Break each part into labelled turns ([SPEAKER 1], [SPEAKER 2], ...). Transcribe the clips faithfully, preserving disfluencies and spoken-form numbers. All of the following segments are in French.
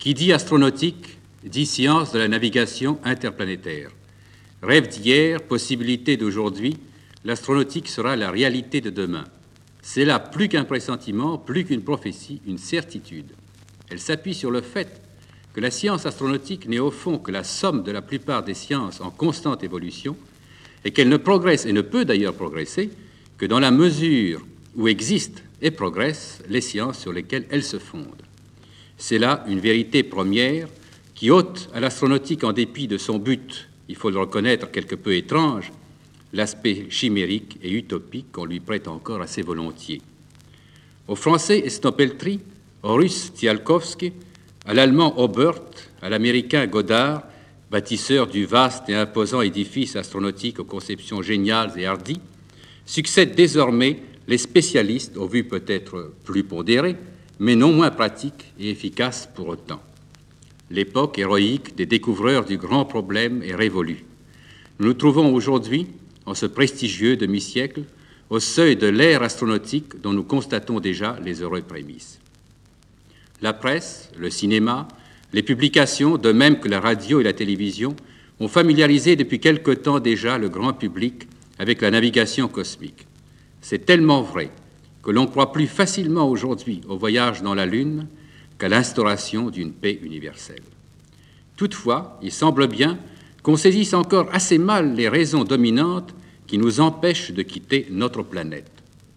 [SPEAKER 1] Qui dit astronautique, dit science de la navigation interplanétaire. Rêve d'hier, possibilité d'aujourd'hui, l'astronautique sera la réalité de demain. C'est là plus qu'un pressentiment, plus qu'une prophétie, une certitude. Elle s'appuie sur le fait que la science astronautique n'est au fond que la somme de la plupart des sciences en constante évolution et qu'elle ne progresse, et ne peut d'ailleurs progresser, que dans la mesure où existent et progressent les sciences sur lesquelles elle se fonde. C'est là une vérité première qui ôte à l'astronautique, en dépit de son but, il faut le reconnaître, quelque peu étrange, l'aspect chimérique et utopique qu'on lui prête encore assez volontiers. Aux Français Estopeltri, aux Russes Tsiolkovsky, à l'Allemand Obert, à l'Américain Goddard, bâtisseur du vaste et imposant édifice astronautique aux conceptions géniales et hardies, succèdent désormais les spécialistes, aux vues peut-être plus pondérées, mais non moins pratiques et efficaces pour autant. L'époque héroïque des découvreurs du grand problème est révolue. Nous nous trouvons aujourd'hui, en ce prestigieux demi-siècle, au seuil de l'ère astronautique dont nous constatons déjà les heureuses prémices. La presse, le cinéma, les publications, de même que la radio et la télévision, ont familiarisé depuis quelque temps déjà le grand public avec la navigation cosmique. C'est tellement vrai que l'on croit plus facilement aujourd'hui au voyage dans la Lune qu'à l'instauration d'une paix universelle. Toutefois, il semble bien qu'on saisisse encore assez mal les raisons dominantes qui nous empêchent de quitter notre planète.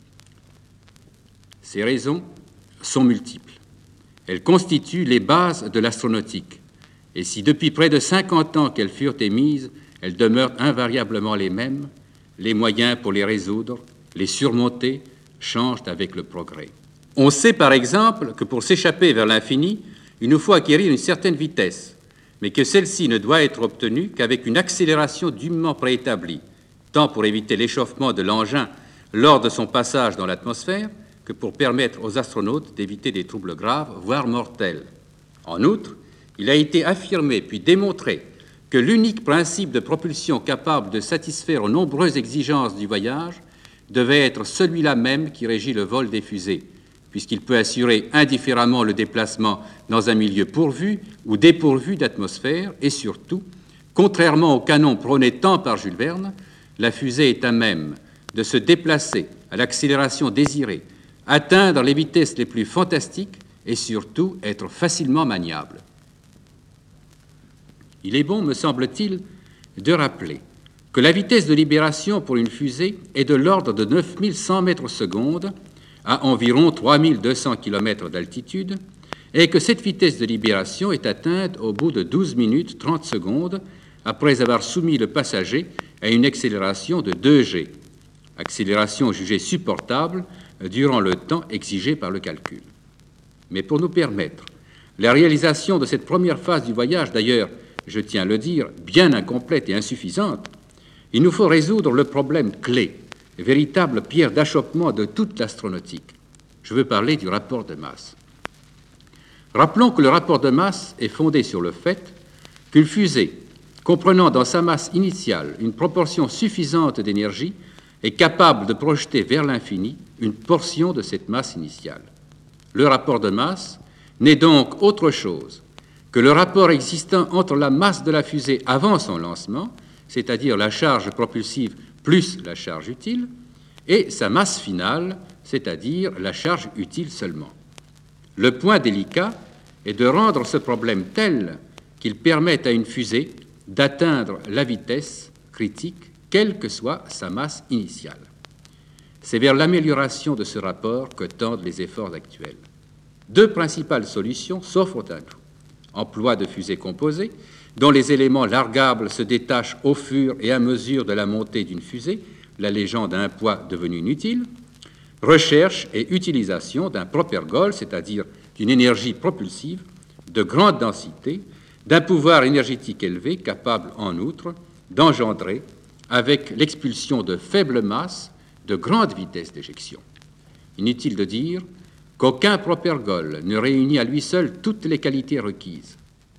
[SPEAKER 1] Ces raisons sont multiples. Elles constituent les bases de l'astronautique, et si depuis près de cinquante ans qu'elles furent émises, elles demeurent invariablement les mêmes, les moyens pour les résoudre, les surmonter, changent avec le progrès. On sait par exemple que pour s'échapper vers l'infini, il nous faut acquérir une certaine vitesse, mais que celle-ci ne doit être obtenue qu'avec une accélération dûment préétablie, tant pour éviter l'échauffement de l'engin lors de son passage dans l'atmosphère, que pour permettre aux astronautes d'éviter des troubles graves, voire mortels. En outre, il a été affirmé puis démontré que l'unique principe de propulsion capable de satisfaire aux nombreuses exigences du voyage devait être celui-là même qui régit le vol des fusées, puisqu'il peut assurer indifféremment le déplacement dans un milieu pourvu ou dépourvu d'atmosphère, et surtout, contrairement au canon prôné tant par Jules Verne, la fusée est à même de se déplacer à l'accélération désirée, atteindre les vitesses les plus fantastiques et surtout être facilement maniable. Il est bon, me semble-t-il, de rappeler que la vitesse de libération pour une fusée est de l'ordre de neuf mille cent mètres secondes à environ trois mille deux cents kilomètres d'altitude et que cette vitesse de libération est atteinte au bout de douze minutes trente secondes après avoir soumis le passager à une accélération de deux G, accélération jugée supportable durant le temps exigé par le calcul. Mais pour nous permettre la réalisation de cette première phase du voyage, d'ailleurs, je tiens à le dire, bien incomplète et insuffisante, il nous faut résoudre le problème clé, véritable pierre d'achoppement de toute l'astronautique. Je veux parler du rapport de masse. Rappelons que le rapport de masse est fondé sur le fait qu'une fusée, comprenant dans sa masse initiale une proportion suffisante d'énergie, est capable de projeter vers l'infini une portion de cette masse initiale. Le rapport de masse n'est donc autre chose que le rapport existant entre la masse de la fusée avant son lancement, c'est-à-dire la charge propulsive plus la charge utile, et sa masse finale, c'est-à-dire la charge utile seulement. Le point délicat est de rendre ce problème tel qu'il permette à une fusée d'atteindre la vitesse critique, quelle que soit sa masse initiale. C'est vers l'amélioration de ce rapport que tendent les efforts actuels. Deux principales solutions s'offrent à nous. Emploi de fusées composées, dont les éléments largables se détachent au fur et à mesure de la montée d'une fusée, la légende d'un poids devenu inutile. Recherche et utilisation d'un propergol, c'est-à-dire d'une énergie propulsive de grande densité, d'un pouvoir énergétique élevé, capable en outre d'engendrer, avec l'expulsion de faibles masses, de grandes vitesses d'éjection. Inutile de dire qu'aucun propergol ne réunit à lui seul toutes les qualités requises.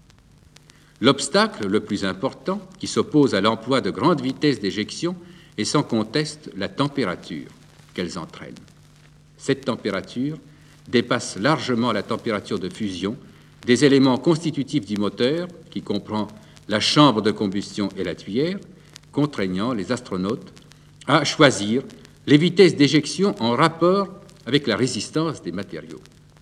[SPEAKER 1] L'obstacle le plus important qui s'oppose à l'emploi de grandes vitesses d'éjection est sans conteste la température qu'elles entraînent. Cette température dépasse largement la température de fusion des éléments constitutifs du moteur, qui comprend la chambre de combustion et la tuyère, contraignant les astronautes à choisir les vitesses d'éjection en rapport avec la résistance des matériaux.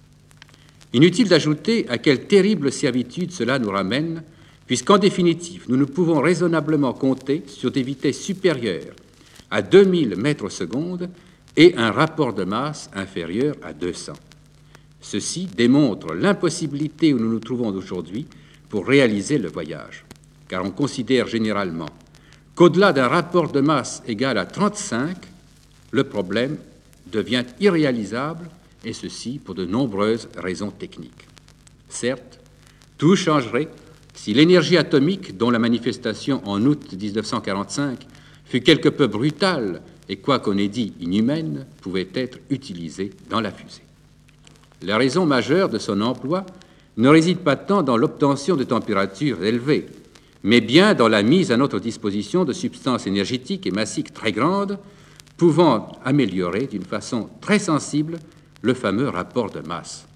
[SPEAKER 1] Inutile d'ajouter à quelle terrible servitude cela nous ramène, puisqu'en définitive, nous ne pouvons raisonnablement compter sur des vitesses supérieures à deux mille mètres secondes et un rapport de masse inférieur à deux cents. Ceci démontre l'impossibilité où nous nous trouvons aujourd'hui pour réaliser le voyage, car on considère généralement qu'au-delà d'un rapport de masse égal à trente-cinq, le problème devient irréalisable, et ceci pour de nombreuses raisons techniques. Certes, tout changerait si l'énergie atomique, dont la manifestation en août mille neuf cent quarante-cinq fut quelque peu brutale et, quoi qu'on ait dit, inhumaine, pouvait être utilisée dans la fusée. La raison majeure de son emploi ne réside pas tant dans l'obtention de températures élevées, mais bien dans la mise à notre disposition de substances énergétiques et massiques très grandes, pouvant améliorer d'une façon très sensible le fameux rapport de masse.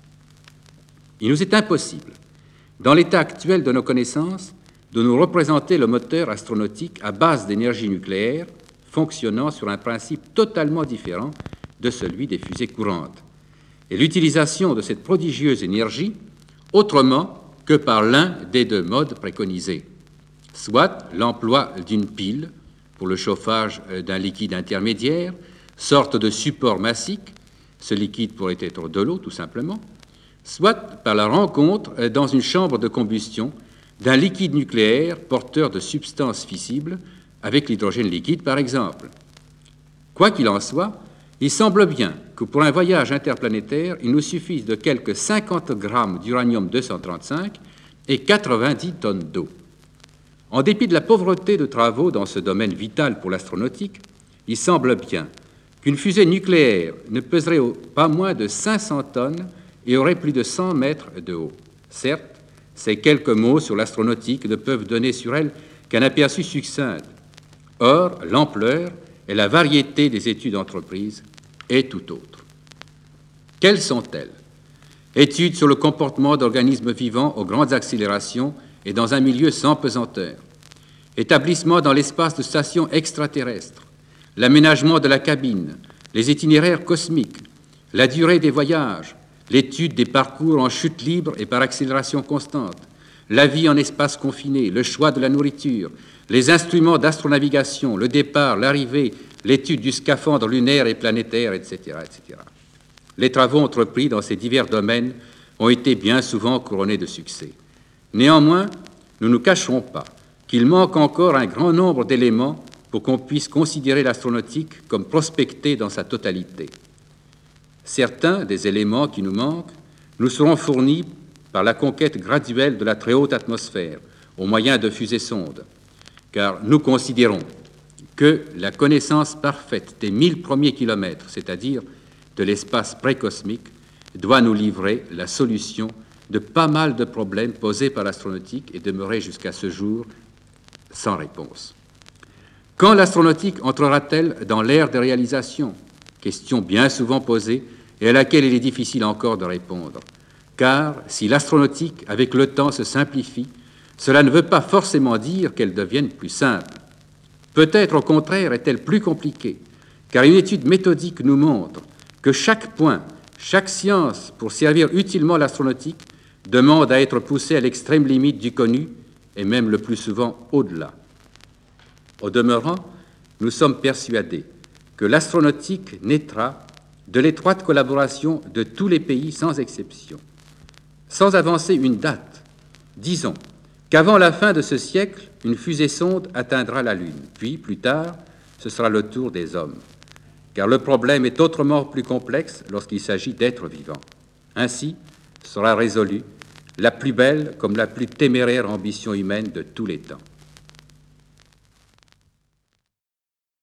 [SPEAKER 1] Il nous est impossible, dans l'état actuel de nos connaissances, de nous représenter le moteur astronautique à base d'énergie nucléaire, fonctionnant sur un principe totalement différent de celui des fusées courantes, et l'utilisation de cette prodigieuse énergie autrement que par l'un des deux modes préconisés, soit l'emploi d'une pile pour le chauffage d'un liquide intermédiaire, sorte de support massique, ce liquide pourrait être de l'eau tout simplement, soit par la rencontre dans une chambre de combustion d'un liquide nucléaire porteur de substances fissibles, avec l'hydrogène liquide par exemple. Quoi qu'il en soit, il semble bien que pour un voyage interplanétaire, il nous suffise de quelques cinquante grammes d'uranium deux cent trente-cinq et quatre-vingt-dix tonnes d'eau. En dépit de la pauvreté de travaux dans ce domaine vital pour l'astronautique, il semble bien qu'une fusée nucléaire ne pèserait pas moins de cinq cents tonnes et aurait plus de cent mètres de haut. Certes, ces quelques mots sur l'astronautique ne peuvent donner sur elle qu'un aperçu succinct. Or, l'ampleur et la variété des études entreprises est tout autre. Quelles sont-elles? Études sur le comportement d'organismes vivants aux grandes accélérations et dans un milieu sans pesanteur. Établissement dans l'espace de stations extraterrestres. L'aménagement de la cabine, les itinéraires cosmiques, la durée des voyages, l'étude des parcours en chute libre et par accélération constante, la vie en espace confiné, le choix de la nourriture, les instruments d'astronavigation, le départ, l'arrivée, l'étude du scaphandre lunaire et planétaire, et cetera, et cetera. Les travaux entrepris dans ces divers domaines ont été bien souvent couronnés de succès. Néanmoins, nous ne nous cacherons pas qu'il manque encore un grand nombre d'éléments pour qu'on puisse considérer l'astronautique comme prospectée dans sa totalité. Certains des éléments qui nous manquent nous seront fournis par la conquête graduelle de la très haute atmosphère au moyen de fusées-sondes, car nous considérons que la connaissance parfaite des mille premiers kilomètres, c'est-à-dire de l'espace précosmique, doit nous livrer la solution de pas mal de problèmes posés par l'astronautique et demeurer jusqu'à ce jour sans réponse. Quand l'astronautique entrera-t-elle dans l'ère des réalisations? Question bien souvent posée et à laquelle il est difficile encore de répondre. Car si l'astronautique, avec le temps, se simplifie, cela ne veut pas forcément dire qu'elle devienne plus simple. Peut-être au contraire est-elle plus compliquée, car une étude méthodique nous montre que chaque point, chaque science, pour servir utilement l'astronautique, demande à être poussée à l'extrême limite du connu, et même le plus souvent au-delà. Au demeurant, nous sommes persuadés que l'astronautique naîtra de l'étroite collaboration de tous les pays sans exception. Sans avancer une date, disons qu'avant la fin de ce siècle, une fusée-sonde atteindra la Lune, puis, plus tard, ce sera le tour des hommes, car le problème est autrement plus complexe lorsqu'il s'agit d'êtres vivants. Ainsi sera résolue la plus belle comme la plus téméraire ambition humaine de tous les temps.